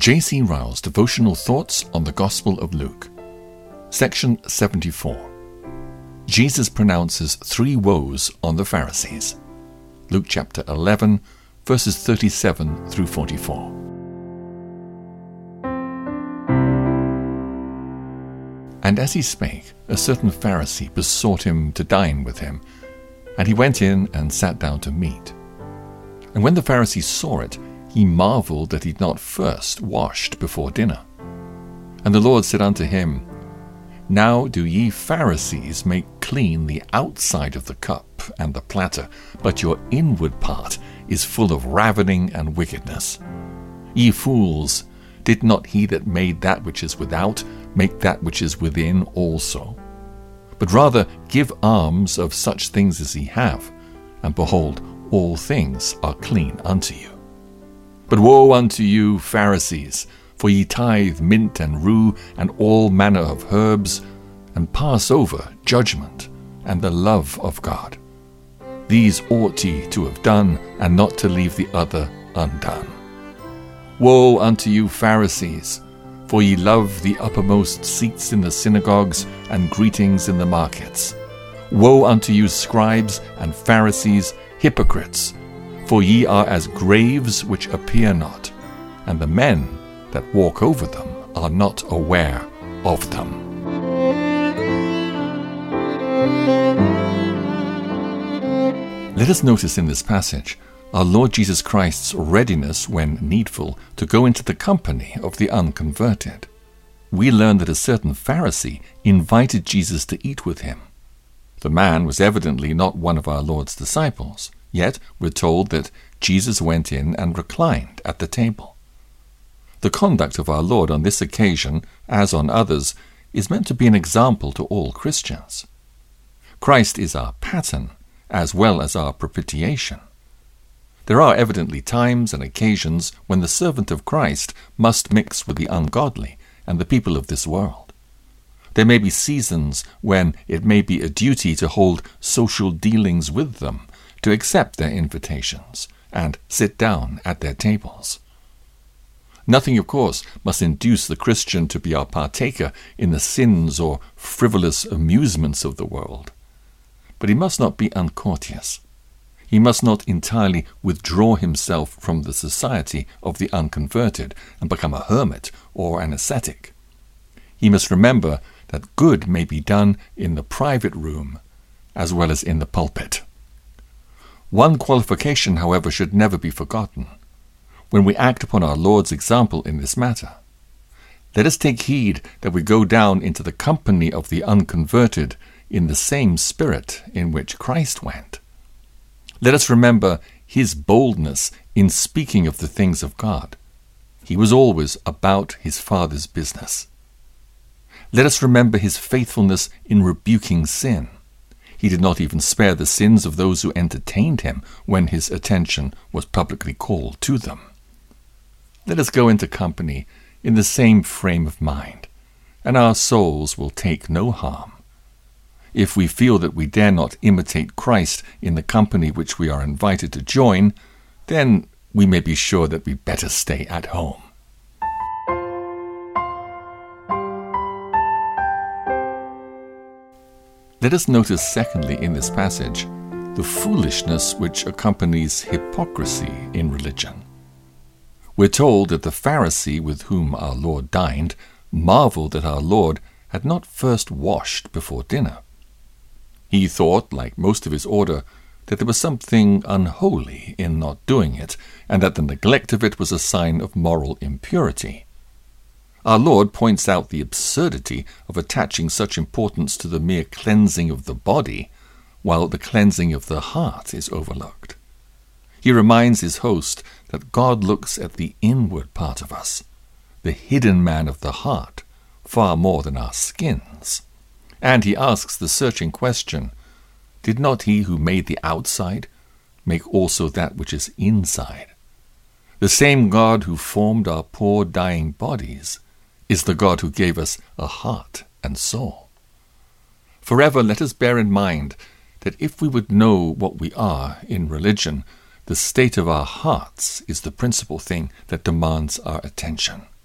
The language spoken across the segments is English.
J.C. Ryle's Devotional Thoughts on the Gospel of Luke. Section 74. Jesus pronounces 3 woes on the Pharisees. Luke chapter 11, verses 37 through 44. And as he spake, a certain Pharisee besought him to dine with him. And he went in and sat down to meat. And when the Pharisee saw it, he marveled that he had not first washed before dinner. And the Lord said unto him, Now do ye Pharisees make clean the outside of the cup and the platter, but your inward part is full of ravening and wickedness. Ye fools, did not he that made that which is without make that which is within also? But rather give alms of such things as ye have, and behold, all things are clean unto you. But woe unto you, Pharisees, for ye tithe mint and rue and all manner of herbs, and pass over judgment and the love of God. These ought ye to have done, and not to leave the other undone. Woe unto you, Pharisees, for ye love the uppermost seats in the synagogues and greetings in the markets. Woe unto you, scribes and Pharisees, hypocrites! For ye are as graves which appear not, and the men that walk over them are not aware of them. Let us notice in this passage our Lord Jesus Christ's readiness, when needful, to go into the company of the unconverted. We learn that a certain Pharisee invited Jesus to eat with him. The man was evidently not one of our Lord's disciples. Yet we're told that Jesus went in and reclined at the table. The conduct of our Lord on this occasion, as on others, is meant to be an example to all Christians. Christ is our pattern, as well as our propitiation. There are evidently times and occasions when the servant of Christ must mix with the ungodly and the people of this world. There may be seasons when it may be a duty to hold social dealings with them, to accept their invitations, and sit down at their tables. Nothing, of course, must induce the Christian to be a partaker in the sins or frivolous amusements of the world. But he must not be uncourteous. He must not entirely withdraw himself from the society of the unconverted and become a hermit or an ascetic. He must remember that good may be done in the private room as well as in the pulpit. One qualification, however, should never be forgotten. When we act upon our Lord's example in this matter, let us take heed that we go down into the company of the unconverted in the same spirit in which Christ went. Let us remember his boldness in speaking of the things of God. He was always about his Father's business. Let us remember his faithfulness in rebuking sin. He did not even spare the sins of those who entertained him when his attention was publicly called to them. Let us go into company in the same frame of mind, and our souls will take no harm. If we feel that we dare not imitate Christ in the company which we are invited to join, then we may be sure that we'd better stay at home. Let us notice, secondly, in this passage, the foolishness which accompanies hypocrisy in religion. We're told that the Pharisee with whom our Lord dined marveled that our Lord had not first washed before dinner. He thought, like most of his order, that there was something unholy in not doing it, and that the neglect of it was a sign of moral impurity. Our Lord points out the absurdity of attaching such importance to the mere cleansing of the body, while the cleansing of the heart is overlooked. He reminds his host that God looks at the inward part of us, the hidden man of the heart, far more than our skins. And he asks the searching question, did not he who made the outside make also that which is inside? The same God who formed our poor dying bodies is the God who gave us a heart and soul. Forever let us bear in mind that if we would know what we are in religion, the state of our hearts is the principal thing that demands our attention.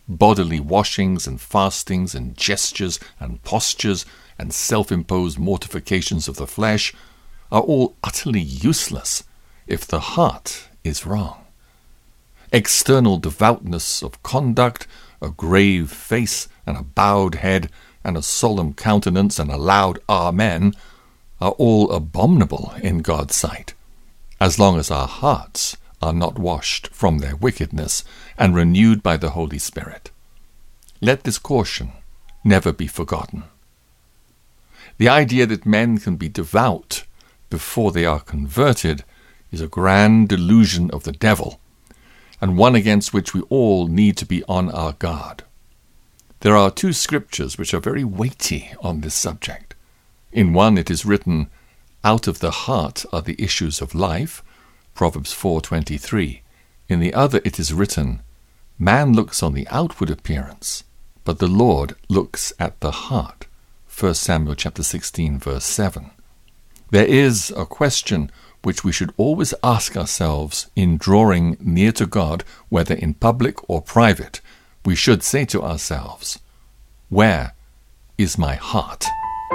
bodily washings and fastings and gestures and postures and self-imposed mortifications of the flesh are all utterly useless if the heart is wrong. External devoutness of conduct, a grave face and a bowed head and a solemn countenance and a loud Amen are all abominable in God's sight, as long as our hearts are not washed from their wickedness and renewed by the Holy Spirit. Let this caution never be forgotten. The idea that men can be devout before they are converted is a grand delusion of the devil, and one against which we all need to be on our guard. There are two scriptures which are very weighty on this subject. In one it is written, "Out of the heart are the issues of life," Proverbs 4:23. In the other it is written, "Man looks on the outward appearance, but the Lord looks at the heart," 1 Samuel chapter 16, verse 7. There is a question which we should always ask ourselves in drawing near to God, whether in public or private. We should say to ourselves, "Where is my heart?"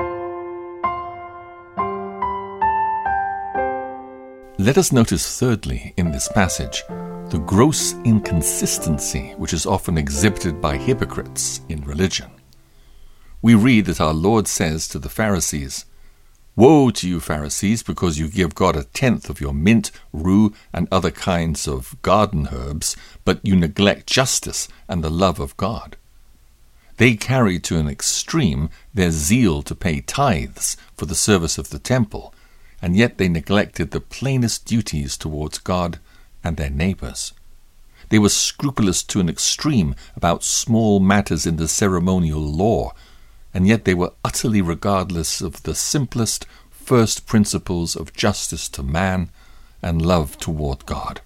Let us notice thirdly in this passage the gross inconsistency which is often exhibited by hypocrites in religion. We read that our Lord says to the Pharisees, "Woe to you, Pharisees, because you give God a tenth of your mint, rue, and other kinds of garden herbs, but you neglect justice and the love of God." They carried to an extreme their zeal to pay tithes for the service of the temple, and yet they neglected the plainest duties towards God and their neighbors. They were scrupulous to an extreme about small matters in the ceremonial law, and yet they were utterly regardless of the simplest first principles of justice to man and love toward God.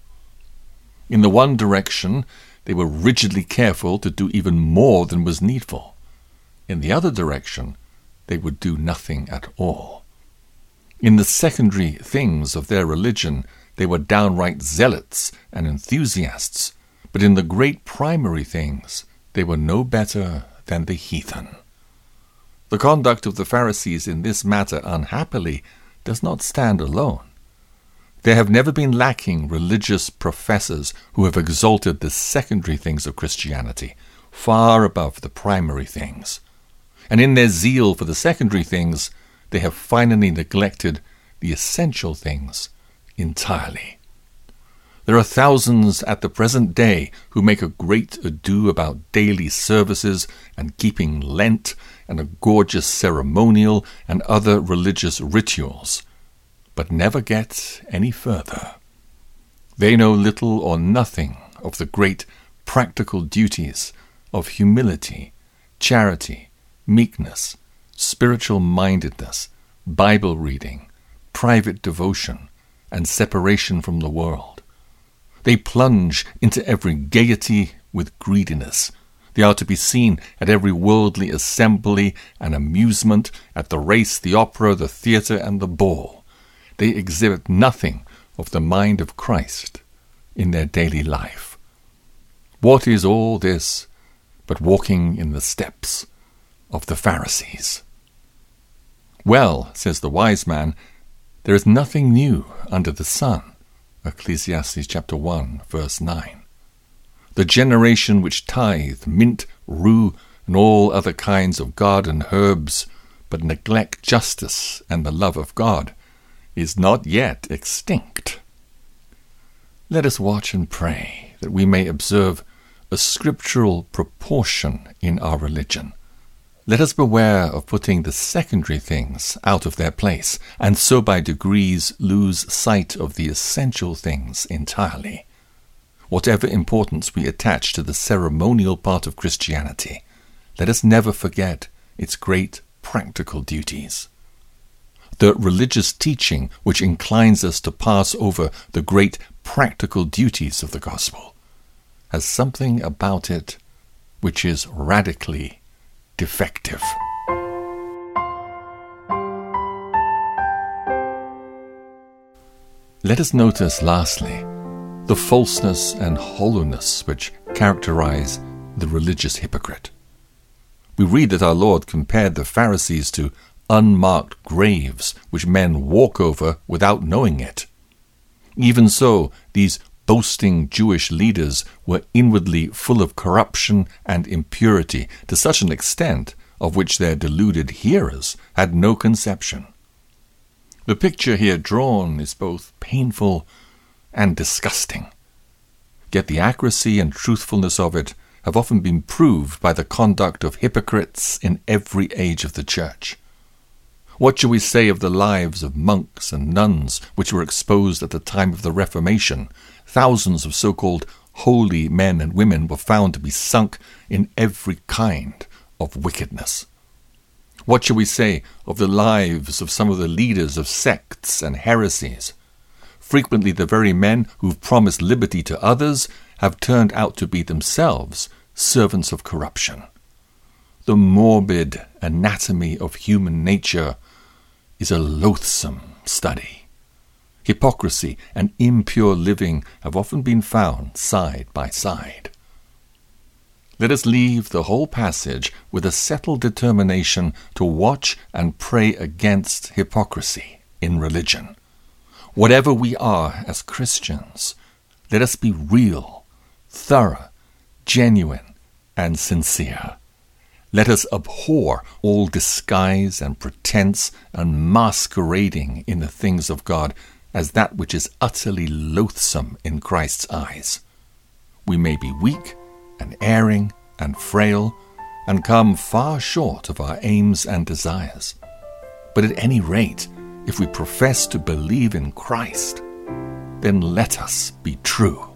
In the one direction, they were rigidly careful to do even more than was needful. In the other direction, they would do nothing at all. In the secondary things of their religion, they were downright zealots and enthusiasts, but in the great primary things, they were no better than the heathen. The conduct of the Pharisees in this matter, unhappily, does not stand alone. There have never been lacking religious professors who have exalted the secondary things of Christianity far above the primary things. And in their zeal for the secondary things, they have finally neglected the essential things entirely. There are thousands at the present day who make a great ado about daily services and keeping Lent and a gorgeous ceremonial and other religious rituals, but never get any further. They know little or nothing of the great practical duties of humility, charity, meekness, spiritual mindedness, Bible reading, private devotion, and separation from the world. They plunge into every gaiety with greediness. They are to be seen at every worldly assembly and amusement, at the race, the opera, the theatre, and the ball. They exhibit nothing of the mind of Christ in their daily life. What is all this but walking in the steps of the Pharisees? Well, says the wise man, there is nothing new under the sun. Ecclesiastes chapter 1, verse 9. The generation which tithe mint, rue, and all other kinds of garden herbs, but neglect justice and the love of God, is not yet extinct. Let us watch and pray that we may observe a scriptural proportion in our religion. Let us beware of putting the secondary things out of their place, and so by degrees lose sight of the essential things entirely. Whatever importance we attach to the ceremonial part of Christianity, let us never forget its great practical duties. The religious teaching which inclines us to pass over the great practical duties of the gospel has something about it which is radically defective. Let us notice, lastly, the falseness and hollowness which characterize the religious hypocrite. We read that our Lord compared the Pharisees to unmarked graves which men walk over without knowing it. Even so, these boasting Jewish leaders were inwardly full of corruption and impurity to such an extent of which their deluded hearers had no conception. The picture here drawn is both painful and disgusting, yet the accuracy and truthfulness of it have often been proved by the conduct of hypocrites in every age of the Church. What shall we say of the lives of monks and nuns which were exposed at the time of the Reformation? Thousands of so-called holy men and women were found to be sunk in every kind of wickedness. What shall we say of the lives of some of the leaders of sects and heresies? Frequently the very men who've promised liberty to others have turned out to be themselves servants of corruption. The morbid anatomy of human nature is a loathsome study. Hypocrisy and impure living have often been found side by side. Let us leave the whole passage with a settled determination to watch and pray against hypocrisy in religion. Whatever we are as Christians, let us be real, thorough, genuine, and sincere. Let us abhor all disguise and pretense and masquerading in the things of God as that which is utterly loathsome in Christ's eyes. We may be weak and erring and frail and come far short of our aims and desires. But at any rate, if we profess to believe in Christ, then let us be true.